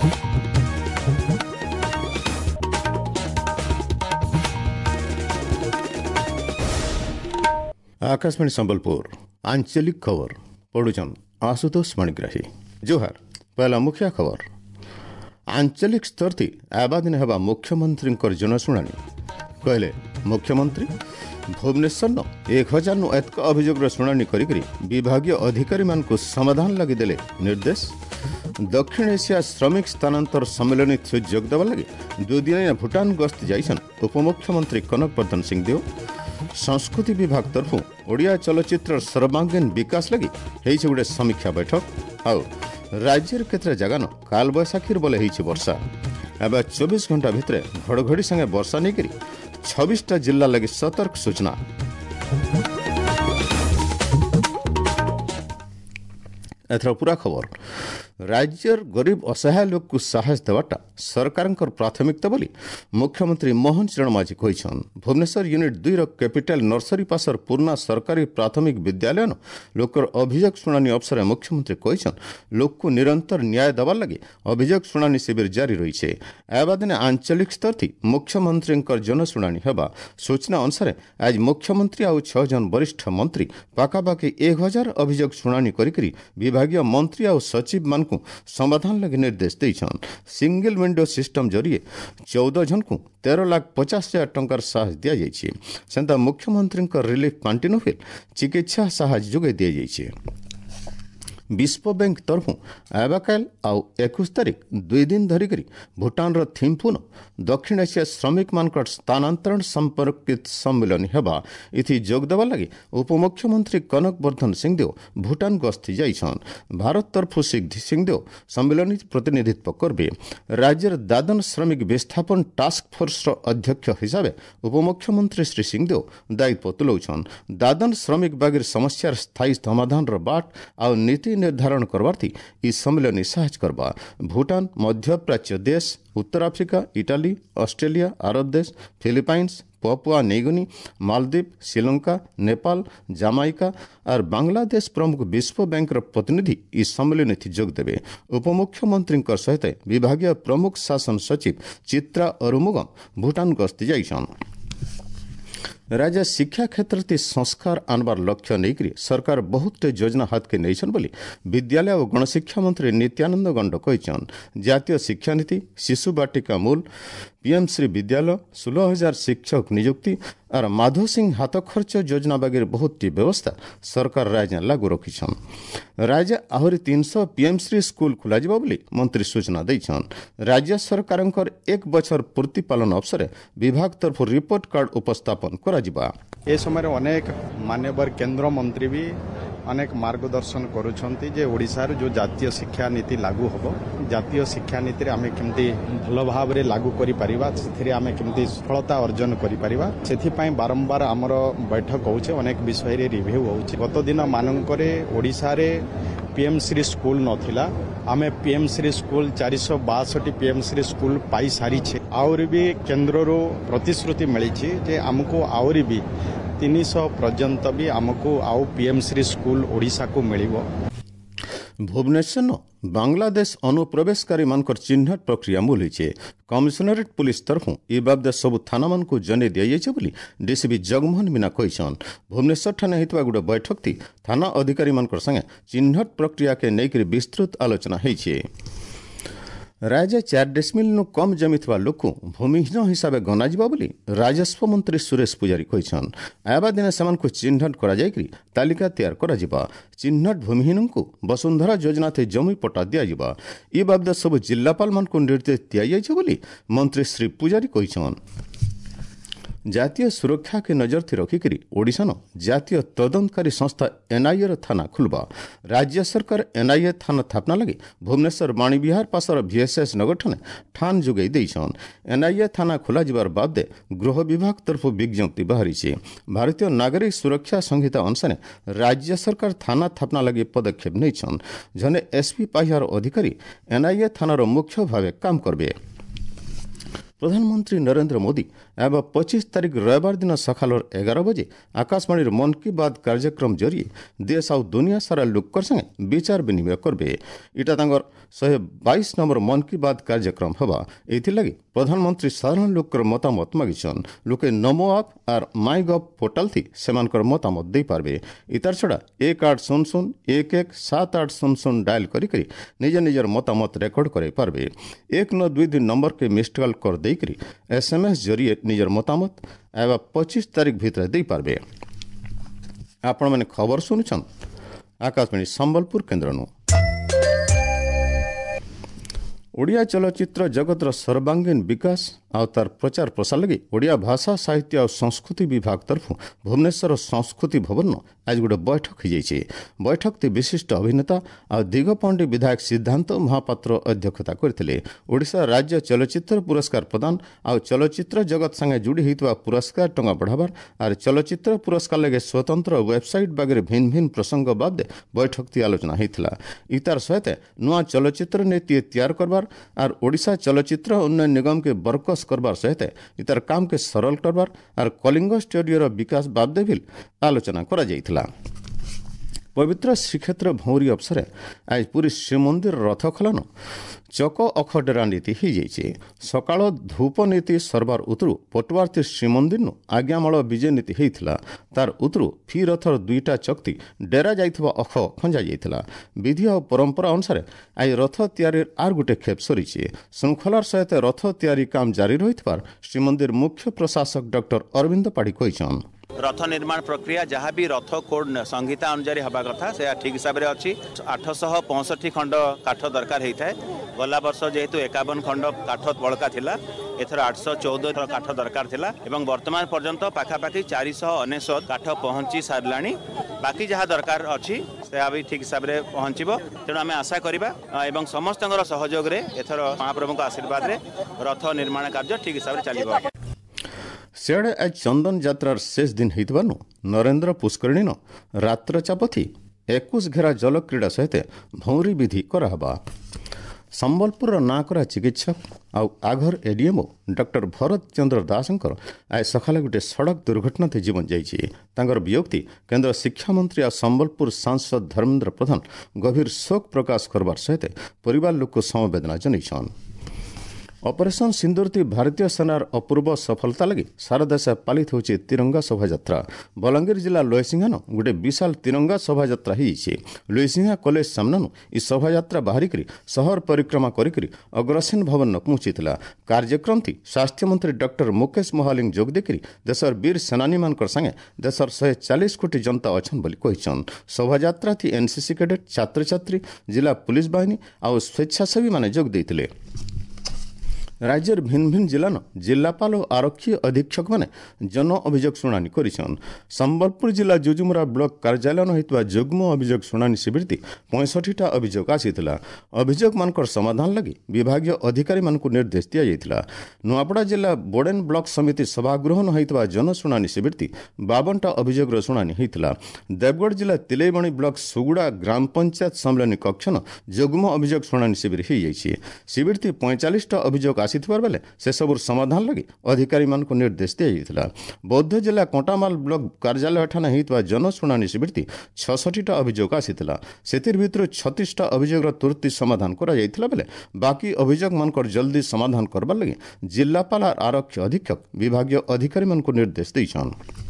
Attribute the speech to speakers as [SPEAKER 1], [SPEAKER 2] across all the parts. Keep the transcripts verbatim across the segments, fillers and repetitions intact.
[SPEAKER 1] आकाशवाणी संबलपुर आंचलिक खबर पढ़ुचन आशुतोष मणिग्राही। जोहार। पहला मुख्य खबर। आंचलिक स्तर थी आबादिन हेबा मुख्यमंत्री जनशुणानी कहले मुख्यमंत्री भुवनेश्वर न एक हजार नु एतक अभियोग शुणानी करी विभागीय अधिकारी मानकु समाधान लगिदेले निर्देश। दक्षिण एशिया श्रमिक स्थानांतर सम्मेलन जोग देवा लगी दुई दिन भूटान गस्त जाइछन उपमुख्यमंत्री कनक वर्धन सिंहदेव। संस्कृति विभाग तरफ ओडिया चलचित्र सर्वांगीन विकास लगी हेइछ गुडे समीक्षा बैठक। आउ राज्यर केतरे जगान काल बैसाखीर बोले हेइछ वर्षा। एबे चौबीस घंटा भितरे घड़घड़ी संगे वर्षा नहीं करी छब्बीस टा जिला लगी सतर्क सूचना। एथर पूरा खबर। राज्यर गरीब असहाय लोक को साहस देवाटा सरकार प्राथमिकता बोली मुख्यमंत्री मोहन चरण माझी कहिछन। भुवनेश्वर यूनिट दुई कैपिटल नर्सरी पासर पूर्णा सरकारी प्राथमिक विद्यालय लोकर अभियोग शुणानी अवसर मुख्यमंत्री कहिछन लोक को निरंतर न्याय देवार लगी अभियोग शुणानी शिविर जारी रही है। एबादिने आंचलिक स्तर थी मुख्यमंत्री जनशुणानी हेबा सूचना अनुसार आज मुख्यमंत्री आउ छह जन वरिष्ठ मंत्री पाखापाखि एक हजार अभियोग शुणानी करी विभागीय मंत्री आउ सचिव मान को समाधान लगी निर्देश देछन। सिंगल विंडो सिस्टम जरिए चौदह जन को तेरह लाख पचास हजार टंकार साहस दिया जाइए। सेंता मुख्यमंत्री रिलीफ पांटी नफिल चिकित्सा साहस जोगे दिया जाइए। विश्व बैंक तरफ आबाकाल आउ एकुश तारीख दुई दिन धरिक भूटान थिम्फुन दक्षिण एशिया श्रमिक मान स्थानांतरण संपर्कित सम्मेलन हेबा इथि जोग देवा लगी उपमुख्यमंत्री कनक वर्धन सिंहदेव भूटान गस्ती जाइछन। भारत तरफ सिंहदेव सम्मेलन प्रतिनिधित्व करबे। राज्यर दादन श्रमिक विस्थापन टास्क फोर्स अध्यक्ष हिसाब से उपमुख्यमंत्री श्री सिंहदेव दायित्व तुलौछन। दादन श्रमिक बागिर समस्यार स्थायी समाधान बाट आउ नीति निर्धारण करवार थी इस सम्मेलन साहस करवा। भूटान मध्य प्राच्य देश उत्तर अफ्रीका इटाली ऑस्ट्रेलिया अरब देश Philippines Papua New Guinea Maldives Sri Lanka Nepal Jamaica और बांग्लादेश प्रमुख विश्व बैंक प्रतिनिधि इस सम्मेलन जोग देवे। उपमुख्यमंत्री सहित विभागीय प्रमुख शासन सचिव चित्रा अरुमुगम भूटान गस्ती जाइछन। राज्य शिक्षा क्षेत्र ती संस्कार आनबार लक्ष्य नहीं सरकार बहुत योजना हाथ के नहीं बोली विद्यालय और गणशिक्षा मंत्री नित्यानंद गंड कहिछन। जातीय शिक्षा नीति शिशु बाटिका मूल पीएम श्री विद्यालय सोलह हजार शिक्षक नियुक्ति और माधो सिंह हाथ खर्च योजना बागिर बहुत व्यवस्था सरकार राज्य लागू रखिछन। राज्य आहरी तीन सौ पीएम श्री स्कूल खोल बोली मंत्री सूचना देछन। राज्य सरकार एक बछर पूर्ति पालन अवसर विभाग तरफ रिपोर्ट कार्ड उपस्थापन करा जिबा।
[SPEAKER 2] ए समय अनेक मान्यवर केंद्र मंत्री भी अनेक मार्गदर्शन करुछंती जे ओडिशार जो जातीय शिक्षा नीति लागू होबो जातीय शिक्षा नीति रे आमे केमती भल भाव रे लागू करि परिबा सेथिरे आमे केमती सफलता अर्जन करि परिबा सेथि पई बारंबार हमर बैठक होउछे अनेक विषय रे रिव्यू होउछे। गत दिन मानंकरे ओडिशा रे पीएम श्री स्कूल नथिला आमे पीएम श्री स्कूल चार सौ बासठ पीएम श्री स्कूल पाई सारी छे आउरी भी केंद्र रो प्रतिश्रुति मिली छे जे हमको आउरी भी तीन सौ पर्यंत भी हमको आउ पीएम श्री स्कूल ओडिशा को मिलिबो।
[SPEAKER 1] भुवनेश्वर बांग्लादेश अनुप्रवेशकारी मानकर चिन्हट प्रक्रिया मूल होइछे। कमिशनरेट पुलिस तरफ ए बाबद सब थाना मान को जने दिया जाइछे बोली डीसीपी जगमोहन मीना कहिछन। भुवनेश्वर ठाणे हेतवा गुडे बैठक थी थाना अधिकारी मानकर संगे चिन्हट प्रक्रिया के नेकरी विस्तृत आलोचना होइछे। राज्य चार डेसिमिल नु कम जमी थवा लोक भूमिहीन हिसाब से गणाजिबा बोली राजस्व मंत्री सुरेश पुजारी कहिछन। आबा दिन समान को चिन्हट करा जायकरी तालिका तैयार करा जिबा। चिन्हट भूमिहीन को वसुंधरा योजना थे जमी पट्टा दिया जिबा। ई बाबद सब जिल्लापाल मान को निर्देश दिया जायछे बोली मंत्री श्री पुजारी कहिछन। जातीय सुरक्षा के नजर थी रखिकी ओडिशा न जातीय तदंतकारी संस्था एनआईए थाना खुलबा। राज्य सरकार एनआईए थाना स्थापना लगी भुवनेश्वर बाणी विहार पासर भीएसएस नगर ठाणे ठान जोगाई देछन। एनआईए थाना खोला जिबार बाबदे गृह विभाग तरफ विज्ञप्ति बाहरी छे। भारतीय नागरिक सुरक्षा संहिता अनुसार राज्य सरकार थाना स्थापना लगी पदक्षेप नैछन। जने एसपी पाहियार अधिकारी एनआईए थानार मुख्य भावे काम करबे। प्रधानमंत्री नरेंद्र मोदी एवं पच्चीस तारीख रविवार दिन सकाल एगार बजे आकाशवाणी मन की बात कार्यक्रम जरिए देश आ दुनिया सारा लोकर संगे विचार विनिमय करबे। इटा तांगर शहे बाईस नंबर मन की बात कार्यक्रम हवा। एथिलागि प्रधानमंत्री साधारण लोकर मतामत मागिछन। लोके नमो आप आर माई गव पोर्टाल थी सेमानकर मतामत दे पारबे। इतार छड़ा एक आठ शून्य शून्य एक एक सात आठ शून्य शून्य डायल करी करी निज निजर मतामत रेकर्ड करे पारबे। एक नौ दुई दुई नंबर के मिस्ड कॉल कर दे करी एसएमएस जरिए निजर मतामत एवं पच्चीस तारीख भितर दे पारबे। आपण माने खबर सुनुछन आकाशवाणी संबलपुर केन्द्रनु। ओडिया चलचित्र जगतर सर्वांगीन विकास आउ तार प्रचार प्रसार लगी ओडिया भाषा साहित्य और संस्कृति विभाग तरफ भुवनेश्वर संस्कृति भवन आज गोटे बैठक हो जाइए। बैठक ती विशिष्ट अभिनेता आ दिगपंडी विधायक सिद्धांत महापात्र अध्यक्षता करथिले। ओडिशा राज्य चलचित्र पुरस्कार प्रदान आ चलचित्र जगत संगे जोड़ी होता पुरस्कार टंका बढ़ावार आर चलचित्र पुरस्कार लगे स्वतंत्र वेबसाइट बागे भिन्न भिन्न प्रसंग बाबदे बैठक ती आलोचना होता। इतार सहित नुआ चलचित्र नीति तैयार करवार आर ओडिशा चलचित्र उन्नयन निगम के बरकस करबार सहित इतार काम के सरल करबार आर कलिंग स्टूडियो विकास बाबदे भी आलोचना करा जाइथिला। पवित्र श्रीक्षेत्र भौरी अवसर आज पूरी श्रीमंदिर रथ खलन चक अखडेरा नीति हो जाइए। सकाळ धूप नीति सरबार उतरु पटुआरती श्रीमंदिर आज्ञामाल विजय नीति होता। तार उतरु फी रथर दुईटा चक्ति डेरा जाइथिबा अख खंजा जाइथिला। विधि और परंपरा अनुसार आज रथ तैयारी आर गोटे खेप सरी श्रृंखलार सहित रथ तैयारी काम जारी रही श्रीमंदिर मुख्य प्रशासक डॉक्टर अरविंद पाढ़ी कहिछन।
[SPEAKER 3] रथ निर्माण प्रक्रिया जहाँ भी रथ कोड संहिता अनुसार हवा कथा से ठीक हिसाब से अच्छी आठशह पैंसठ खंड काठ दरकार होता है। गला वर्ष जेहेतु एकावन खंड काठ बड़का थिला एथर आठशह चौदह काठ दरकार थिला एवं वर्तमान पर्यंत पाखापाखि चारिशह अनेशत काठ पहुंची सारलाणी। बाकी जहाँ दरकार अच्छी से भी ठीक हिसाब से पहुंचब। तेणु आम आशा करवा एवं समस्त सहयोग एथर महाप्रभु आशीर्वाद रे रथ निर्माण कार्य ठीक हिसाब से चलिबा।
[SPEAKER 1] सियाड़े आज चंदन यात्रार शेष दिन होइतबानु नरेंद्र पुष्करिणी न रात्र चापथी एकुश घेरा जल क्रीड़ा सहित भौरी विधि कराहबा। संबलपुर नाकरा चिकित्सक आउ आघर एडीएमओ डॉक्टर भरत चंद्र दासंकर आज सकाले गोटे सड़क दुर्घटना थी जीवन जाइए। तांकर वियोक्ति केंद्र शिक्षा मंत्री आ संबलपुर सांसद धर्मेंद्र प्रधान गभीर शोक प्रकाश करबार सहित परिवार लोक को समवेदना जनइछन। ऑपरेशन सिंदूर थी भारतीय सेनार अपूर्व सफलता लगी सारा देश पालित होची तिरंगा शोभा यात्रा। बलांगीर जिला लोहसिंहान गोटे विशाल तिरंगा शोभा यात्रा होइछे। लोहसिंहा कॉलेज सामनानु इ शोभा यात्रा बाहरी करी शहर परिक्रमा करी अग्रसेन भवन पहुंचीला। कार्यक्रम थी स्वास्थ्य मंत्री डॉक्टर मुकेश मोहालिंग जोग देकरी देशर वीर सेनानी मानकर संगे देशर शहे चालीस कोटी जनता अछन बोली कहिछन। शोभा यात्रा थी एनसीसी कैडेट छात्र छात्री जिला पुलिस बाहिनी और स्वेच्छासेवी माने जोग देइतिले। राज्यर भिन्न भिन्न जिलान जिलापाल और आरक्षी अधीक्षक माने जन अभियोग शुणानी करिछन। संबलपुर जिला जुजुमुरा ब्लॉक कार्यालय होइतबा जुग्म अभियोग शुणानी शिविर थी पैंसठीटा अभियोग आसीथिला। अभियोग मानकर समाधान लगी विभागीय अधिकारी मानकु निर्देश दिया जाइथिला। नुआपड़ा जिला बोडेन ब्लॉक समिति सभागृह होइतबा जन शुणानी शिविर थी बावनटा अभियोगर शुणानी होइथिला। देवगढ़ जिला तिलेबणी ब्लॉक सुगुड़ा ग्राम पंचायत सम्मेलन कक्षन जुग्म अभियोग शुणानी शिविर हो जाइए। शिविर थी पैंचालीसटा अभियोग आसीथिबार बेले से सबुर समाधान लगी अधिकारी मानकु निर्देश दिया जाइथिला। बौद्ध जिला कोटामाल ब्लॉक कार्यालय ठाने होइतबा जन शुणानी शिविर थी छसठीटा अभियोग आसीथिला। सेतिर भितर छत्तीसटा अभियोगर तुरंत समाधान करा जाइथिला बेले बाकी अभियोग मानकर जल्दी समाधान करबार लगी जिलापाल और आरक्षी अधीक्षक विभागीय अधिकारी मानकु निर्देश दैछन।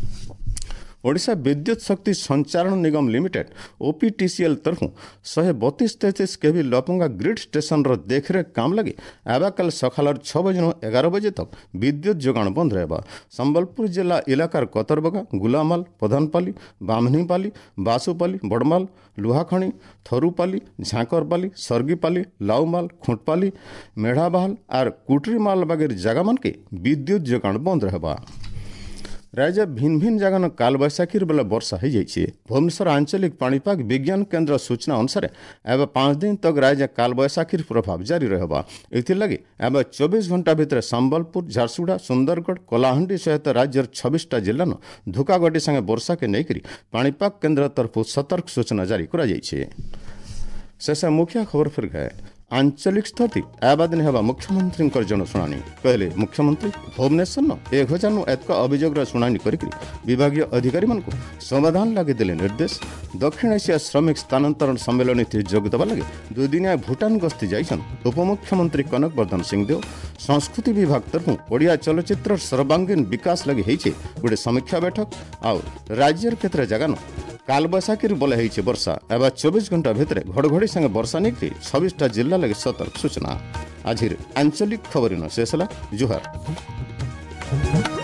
[SPEAKER 1] ओडिशा विद्युत शक्ति संचारण निगम लिमिटेड ओपीटीसीएल तरफु शहे बतीस तैतीस केवी लपंगा ग्रिड स्टेशन रो देखरेख काम लगी आबाकाल सकाल छः बजे एगार बजे तक विद्युत जोगाण बंद रहबा। संबलपुर जिला इलाकार कतरबगा गुलामाल प्रधानपाली बामनीपाली बासुपाली बड़माल लुहाखणी थरुपाली झांकरपाली सरगीपाली लाउमाल खुंटपाली मेढ़ाबाल और कुटरीमाल बागेर जगह मन के विद्युत जोगाण बंद रहबा। राज्य भिन्न भिन्न जगह काल बैशाखीर बेले वर्षा हो जाइए। भुवनेश्वर आंचलिक पाणीपाग विज्ञान केन्द्र सूचना अनुसार एवं पांच दिन तक राज्य काल बैशाखीर प्रभाव जारी रहबा। एथिलागि एवं चौबीस घंटा भितर संबलपुर झारसुगुड़ा सुंदरगढ़ कलाहांडी सहित राज्यर छब्बीसटा जिलान धुकागटी संगे वर्षा के नहीं पाणीपाग केन्द्र तरफ सतर्क सूचना जारी करा जाइए। शेष मुख्य खबर फिर गए आंचलिक स्थिति आबादिन हेबा मुख्यमंत्री जनशुणाणी कहले मुख्यमंत्री भुवनेश्वर न एक हजार एतक अभियोग शुणाणी करिक विभागीय अधिकारी मान समाधान लगे देले निर्देश। दक्षिण एशिया श्रमिक स्थानांतरण सम्मेलन जोग देवा लगे दुई दिनिया भूटान गस्ती जाइछन उपमुख्यमंत्री कनक वर्धन सिंहदेव। संस्कृति विभाग तरफ ओडिया चलचित्र सर्वांगीन विकास लगे होइछे गोटे समीक्षा बैठक। आ राज्यर केतरा जगह कालबैशाखी बोला होइछे वर्षा एवं चौबीस घंटा भितर घड़घड़ी संगे वर्षा नहीं छब्बीस जिला लगे सतर्क सूचना। आज आंचलिक खबर शेष है। जुहार।